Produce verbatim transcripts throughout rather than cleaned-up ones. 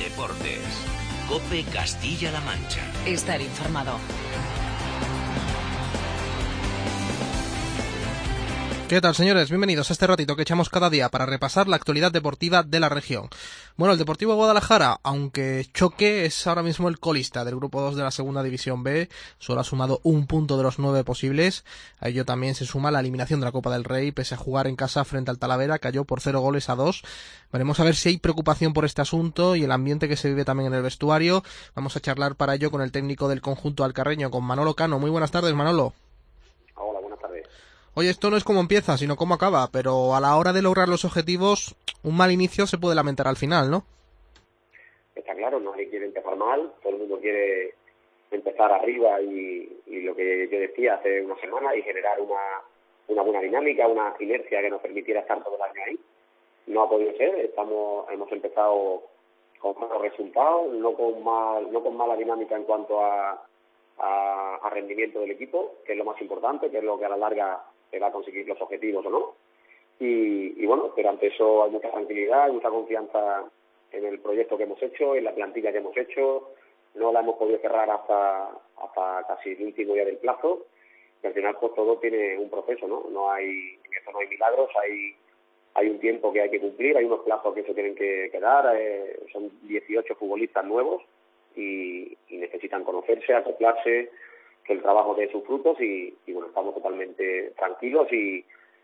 Deportes. COPE Castilla-La Mancha. Estar informado. ¿Qué tal, señores? Bienvenidos a este ratito que echamos cada día para repasar la actualidad deportiva de la región. Bueno, el Deportivo Guadalajara, aunque choque, es ahora mismo el colista del Grupo dos de la Segunda División B. Solo ha sumado un punto de los nueve posibles. A ello también se suma la eliminación de la Copa del Rey. Pese a jugar en casa frente al Talavera, cayó por cero goles a dos. Veremos a ver si hay preocupación por este asunto y el ambiente que se vive también en el vestuario. Vamos a charlar para ello con el técnico del conjunto alcarreño, con Manolo Cano. Muy buenas tardes, Manolo. Hola, buenas tardes. Oye, esto no es cómo empieza, sino cómo acaba, pero a la hora de lograr los objetivos, un mal inicio se puede lamentar al final, ¿no? Está claro, nadie quiere empezar mal, todo el mundo quiere empezar arriba y, y lo que yo decía hace una semana, y generar una, una buena dinámica, una inercia que nos permitiera estar todo el año ahí. No ha podido ser, estamos hemos empezado con malos resultados, no con mal, no con mala dinámica en cuanto a, a, a rendimiento del equipo, que es lo más importante, que es lo que a la larga se va a conseguir los objetivos o no. Y, y bueno, pero ante eso hay mucha tranquilidad, hay mucha confianza en el proyecto que hemos hecho, en la plantilla que hemos hecho. No la hemos podido cerrar hasta hasta casi el último día del plazo, y al final pues todo tiene un proceso, ¿no? No hay, en esto no hay milagros, hay hay un tiempo que hay que cumplir, hay unos plazos que se tienen que, que dar, eh, son dieciocho futbolistas nuevos y, y necesitan conocerse, acoplarse, que el trabajo dé sus frutos y, y bueno, estamos totalmente tranquilos y,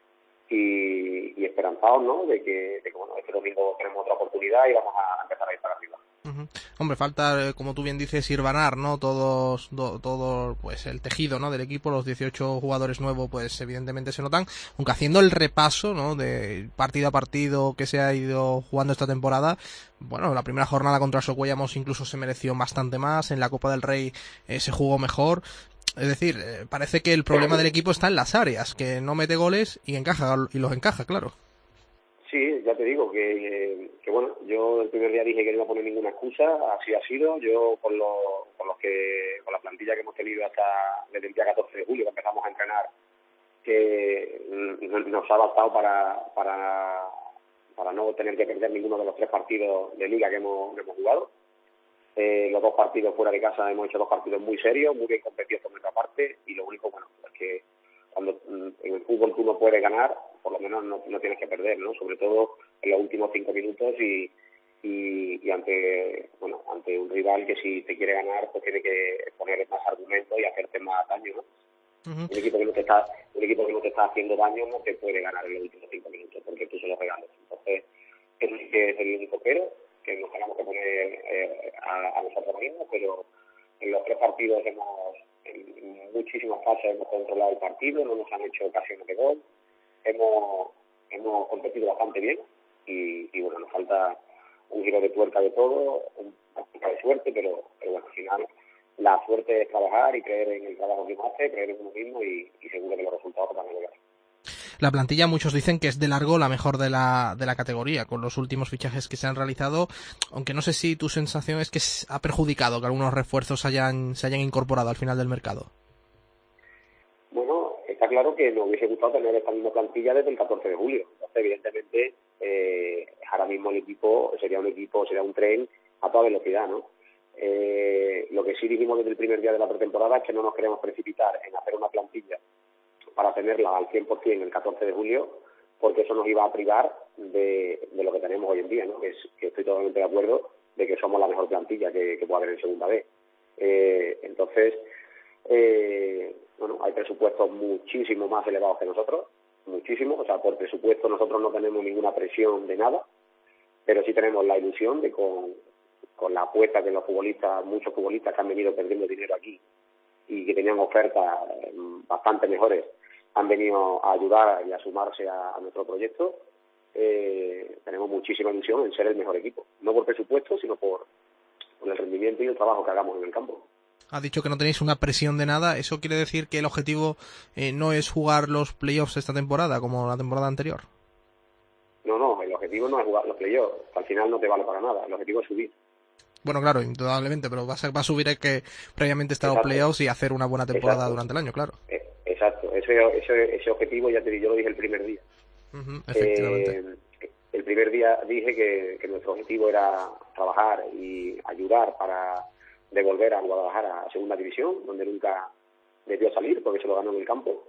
y, y esperanzados, ¿no? De que, de que bueno, este domingo tenemos otra oportunidad y vamos a empezar a ir para arriba. Uh-huh. Hombre, falta, como tú bien dices, irvanar, ¿no? Todos, do, todo, pues el tejido, ¿no? Del equipo, los dieciocho jugadores nuevos, pues evidentemente se notan, aunque haciendo el repaso, ¿no? De partido a partido que se ha ido jugando esta temporada. Bueno, la primera jornada contra Socuellamos incluso se mereció bastante más, en la Copa del Rey eh, se jugó mejor. Es decir, eh, parece que el problema del equipo está en las áreas, que no mete goles y encaja y los encaja, claro. Sí, ya te digo que, que bueno, yo el primer día dije que no iba a poner ninguna excusa, así ha sido. Yo con los, con los que, con la plantilla que hemos tenido hasta desde el día catorce de julio que empezamos a entrenar, que nos ha bastado para, para, para no tener que perder ninguno de los tres partidos de liga que hemos, que hemos jugado. Eh, los dos partidos fuera de casa hemos hecho dos partidos muy serios, muy bien competidos por nuestra parte, y lo único, bueno, es que cuando en el fútbol tú no puedes ganar, por lo menos no, no tienes que perder, ¿no? Sobre todo en los últimos cinco minutos y, y, y ante bueno ante un rival que si te quiere ganar pues tiene que poner más argumentos y hacerte más daño, ¿no? Uh-huh. Un equipo que no te está un equipo que no te está haciendo daño no te puede ganar en los últimos cinco minutos porque tú se los regalas. Entonces ese es el único pero que nos tenemos que poner eh, a, a nosotros mismos, pero en los tres partidos hemos en muchísimas fases hemos controlado el partido, no nos han hecho ocasiones de gol, hemos hemos competido bastante bien y, y bueno, nos falta un giro de tuerca de todo, un poco de suerte, pero, pero bueno, al final la suerte es trabajar y creer en el trabajo que uno hace, creer en uno mismo y, y seguro que los resultados van a llegar. La plantilla, muchos dicen que es de largo la mejor de la de la categoría, con los últimos fichajes que se han realizado, aunque no sé si tu sensación es que ha perjudicado que algunos refuerzos hayan se hayan incorporado al final del mercado. Bueno, está claro que nos hubiese gustado tener esta misma plantilla desde el catorce de julio. Entonces, evidentemente, eh, ahora mismo el equipo sería un equipo, sería un tren a toda velocidad, ¿no? Eh, lo que sí dijimos desde el primer día de la pretemporada es que no nos queremos precipitar en hacer una plantilla para tenerla al cien por ciento el catorce de julio, porque eso nos iba a privar de, de lo que tenemos hoy en día, ¿no? Que, es, que estoy totalmente de acuerdo de que somos la mejor plantilla que, que puede haber en segunda B. Eh, entonces, eh, bueno, hay presupuestos muchísimo más elevados que nosotros, muchísimo, o sea, por presupuesto nosotros no tenemos ninguna presión de nada, pero sí tenemos la ilusión de con, con la apuesta que los futbolistas, muchos futbolistas que han venido perdiendo dinero aquí y que tenían ofertas bastante mejores, han venido a ayudar y a sumarse a, a nuestro proyecto. Eh, tenemos muchísima ilusión en ser el mejor equipo, no por presupuesto, sino por, por el rendimiento y el trabajo que hagamos en el campo. Ha dicho que no tenéis una presión de nada. ¿Eso quiere decir que el objetivo eh, no es jugar los playoffs esta temporada, como la temporada anterior? No, no, el objetivo no es jugar los playoffs, al final no te vale para nada, el objetivo es subir. Bueno, claro, indudablemente, pero va a, ser, va a subir el que previamente estar los playoffs y hacer una buena temporada Exacto. durante el año, claro. Exacto, ese, ese, ese objetivo ya te yo lo dije el primer día. Uh-huh, efectivamente. Eh, el primer día dije que, que nuestro objetivo era trabajar y ayudar para devolver a Guadalajara a segunda división, donde nunca debió salir porque se lo ganó en el campo.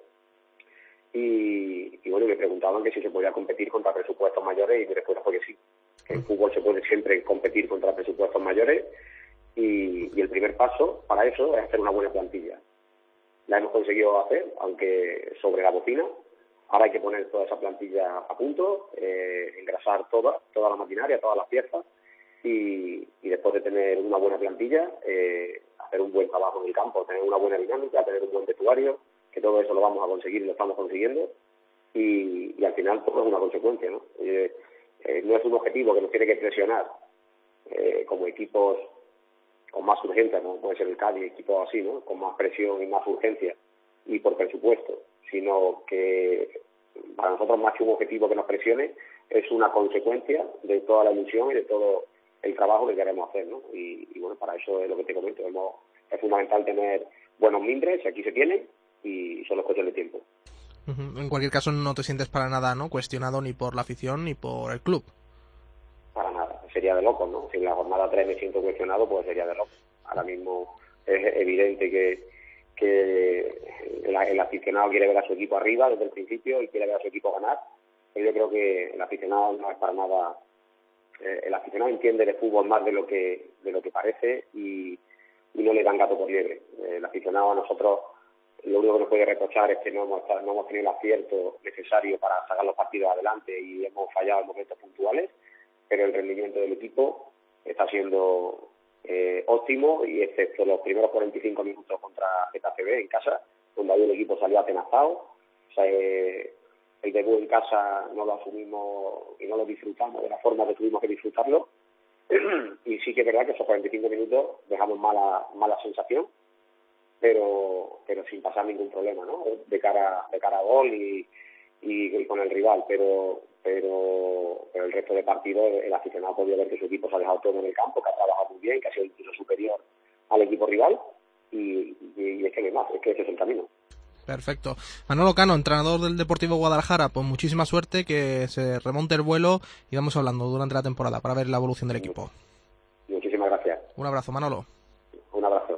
Y, y bueno, me preguntaban que si se podía competir contra presupuestos mayores y mi respuesta fue que sí. Que en fútbol se puede siempre competir contra presupuestos mayores y, y el primer paso para eso es hacer una buena plantilla. La hemos conseguido hacer, aunque sobre la bocina. Ahora hay que poner toda esa plantilla a punto, eh, engrasar toda, toda la maquinaria, todas las piezas y, y después de tener una buena plantilla, eh, hacer un buen trabajo en el campo, tener una buena dinámica, tener un buen vestuario, que todo eso lo vamos a conseguir y lo estamos consiguiendo y, y al final todo es una consecuencia, ¿no? Eh, eh, no es un objetivo que nos tiene que presionar eh, como equipos con más urgencia, como puede ser el Cádiz, equipos así, ¿no? Con más presión y más urgencia y por presupuesto, sino que para nosotros más que un objetivo que nos presione es una consecuencia de toda la ilusión y de todo el trabajo que queremos hacer, ¿no? Y, y bueno, para eso es lo que te comento, hemos, es fundamental tener buenos mimbres, aquí se tienen, y son los cuestión de tiempo. Uh-huh. En cualquier caso no te sientes para nada, ¿no?, cuestionado ni por la afición ni por el club. Para nada, sería de locos, ¿no? Si en la jornada tres me siento cuestionado, pues sería de locos. Ahora mismo es evidente que, que el, el aficionado quiere ver a su equipo arriba desde el principio y quiere ver a su equipo ganar. Pero yo creo que el aficionado no es para nada... Eh, el aficionado entiende de fútbol más de lo que de lo que parece y, y no le dan gato por liebre. Eh, el aficionado a nosotros lo único que nos puede reprochar es que no hemos, no hemos tenido el acierto necesario para sacar los partidos adelante y hemos fallado en momentos puntuales, pero el rendimiento del equipo está siendo eh, óptimo y excepto los primeros cuarenta y cinco minutos contra Z C B en casa, donde ahí el equipo salió atenazado. O sea, eh, el debut en casa no lo asumimos y no lo disfrutamos de la forma que tuvimos que disfrutarlo. Y sí que es verdad que esos cuarenta y cinco minutos dejamos mala mala sensación, pero pero sin pasar ningún problema, ¿no? De cara de cara a gol y, y, y con el rival, pero pero pero el resto de partidos el aficionado ha podido ver que su equipo se ha dejado todo en el campo, que ha trabajado muy bien, que ha sido incluso superior al equipo rival y, y, y es que no hay más, es que ese es el camino. Perfecto. Manolo Cano, entrenador del Deportivo Guadalajara, pues muchísima suerte, que se remonte el vuelo y vamos hablando durante la temporada para ver la evolución del equipo. Muchísimas gracias. Un abrazo, Manolo. Un abrazo.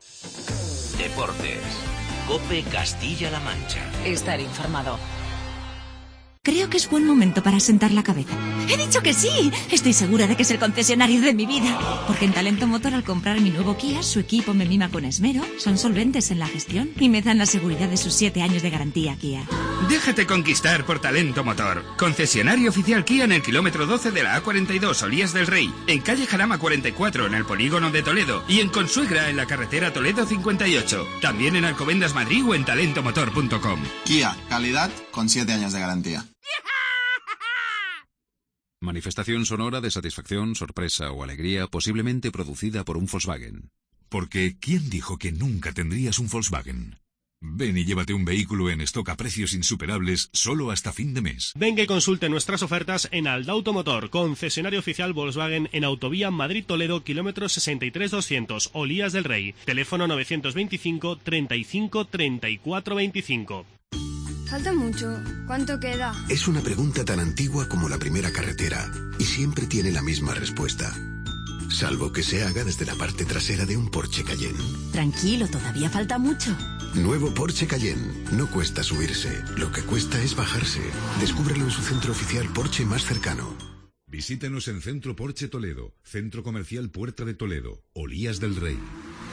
Deportes. COPE Castilla-La Mancha. Estar informado. Creo que es buen momento para sentar la cabeza. ¡He dicho que sí! Estoy segura de que es el concesionario de mi vida. Porque en Talento Motor, al comprar mi nuevo Kia, su equipo me mima con esmero, son solventes en la gestión y me dan la seguridad de sus siete años de garantía Kia. Déjate conquistar por Talento Motor. Concesionario oficial Kia en el kilómetro doce de la A cuarenta y dos, Olías del Rey. En calle Jarama cuarenta y cuatro, en el polígono de Toledo. Y en Consuegra, en la carretera Toledo cincuenta y ocho. También en Alcobendas Madrid o en talento motor punto com. Kia, calidad con siete años de garantía. Manifestación sonora de satisfacción, sorpresa o alegría posiblemente producida por un Volkswagen. Porque ¿quién dijo que nunca tendrías un Volkswagen? Ven y llévate un vehículo en stock a precios insuperables solo hasta fin de mes. Venga y consulte nuestras ofertas en Aldauto Motor, concesionario oficial Volkswagen en Autovía Madrid-Toledo, kilómetro sesenta y tres doscientos, Olías del Rey. Teléfono novecientos veinticinco, treinta y cinco, treinta y cuatro veinticinco. ¿Falta mucho? ¿Cuánto queda? Es una pregunta tan antigua como la primera carretera y siempre tiene la misma respuesta. Salvo que se haga desde la parte trasera de un Porsche Cayenne. Tranquilo, todavía falta mucho. Nuevo Porsche Cayenne. No cuesta subirse, lo que cuesta es bajarse. Descúbrelo en su centro oficial Porsche más cercano. Visítanos en Centro Porsche Toledo, Centro Comercial Puerta de Toledo, Olías del Rey.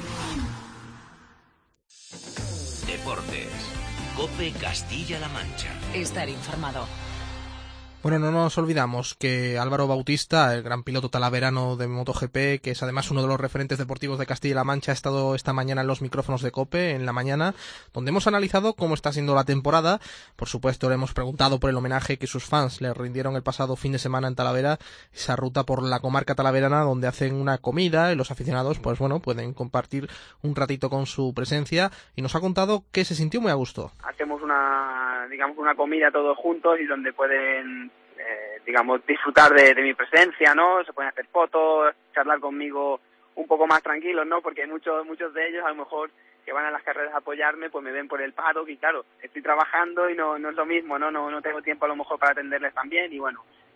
Deportes. COPE Castilla-La Mancha. Estar informado. Bueno, no nos olvidamos que Álvaro Bautista, el gran piloto talaverano de MotoGP, que es además uno de los referentes deportivos de Castilla-La Mancha, ha estado esta mañana en los micrófonos de COPE, en la mañana, donde hemos analizado cómo está siendo la temporada. Por supuesto, le hemos preguntado por el homenaje que sus fans le rindieron el pasado fin de semana en Talavera, esa ruta por la comarca talaverana donde hacen una comida y los aficionados, pues bueno, pueden compartir un ratito con su presencia, y nos ha contado que se sintió muy a gusto. Hacemos una, digamos, una comida todos juntos y donde pueden Eh, digamos, disfrutar de, de mi presencia, ¿no? Se pueden hacer fotos, charlar conmigo un poco más tranquilos, ¿no? Porque muchos muchos de ellos, a lo mejor, que van a las carreras a apoyarme, pues me ven por el paro y, claro, estoy trabajando y no no es lo mismo, ¿no? No no tengo tiempo, a lo mejor, para atenderles también y, bueno,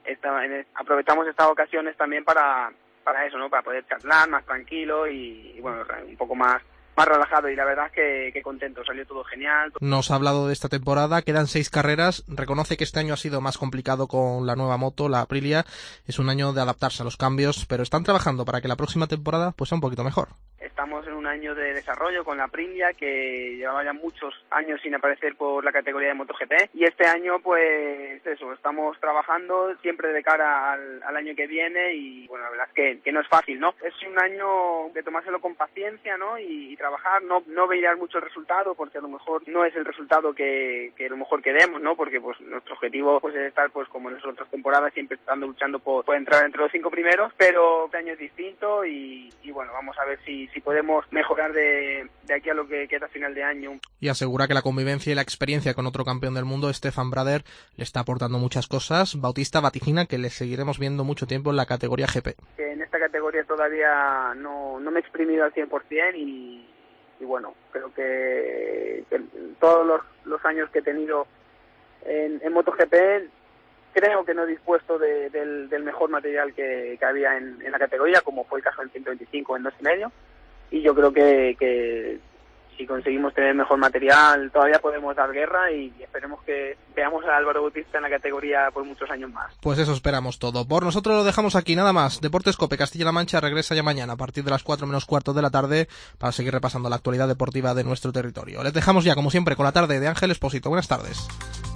esta, en, aprovechamos estas ocasiones también para, para eso, ¿no? Para poder charlar más tranquilo y, y bueno, un poco más más relajado, y la verdad es que, que contento, salió todo genial. Nos ha hablado de esta temporada, quedan seis carreras, reconoce que este año ha sido más complicado con la nueva moto, la Aprilia, es un año de adaptarse a los cambios, pero están trabajando para que la próxima temporada pues sea un poquito mejor. Estamos en un año de desarrollo con la Aprilia, que llevaba ya muchos años sin aparecer por la categoría de MotoGP, y este año pues eso, estamos trabajando siempre de cara al, al año que viene, y bueno, la verdad es que, que no es fácil, ¿no? Es un año de tomárselo con paciencia, ¿no? Y, y trabajar, no no veías mucho el resultado, porque a lo mejor no es el resultado que, que a lo mejor queremos, ¿no? Porque pues nuestro objetivo pues es estar pues como en las otras temporadas, siempre estando luchando por, por entrar entre los cinco primeros, pero este año es distinto y, y bueno, vamos a ver si, si podemos mejorar de, de aquí a lo que queda a final de año. Y asegura que la convivencia y la experiencia con otro campeón del mundo, Stefan Bradl, le está aportando muchas cosas. Bautista vaticina que le seguiremos viendo mucho tiempo en la categoría G P. Que en esta categoría todavía no, no me he exprimido al cien por ciento y, y bueno, creo que, que todos los, los años que he tenido en, en MotoGP creo que no he dispuesto de, del, del mejor material que, que había en, en la categoría, como fue el caso del ciento veinticinco en dos y medio, y yo creo que, que si conseguimos tener mejor material todavía podemos dar guerra y esperemos que veamos a Álvaro Bautista en la categoría por muchos años más. Pues eso esperamos todo. Por nosotros lo dejamos aquí, nada más. Deportes Cope Castilla-La Mancha regresa ya mañana a partir de las cuatro menos cuarto de la tarde para seguir repasando la actualidad deportiva de nuestro territorio. Les dejamos ya, como siempre, con la tarde de Ángel Expósito. Buenas tardes.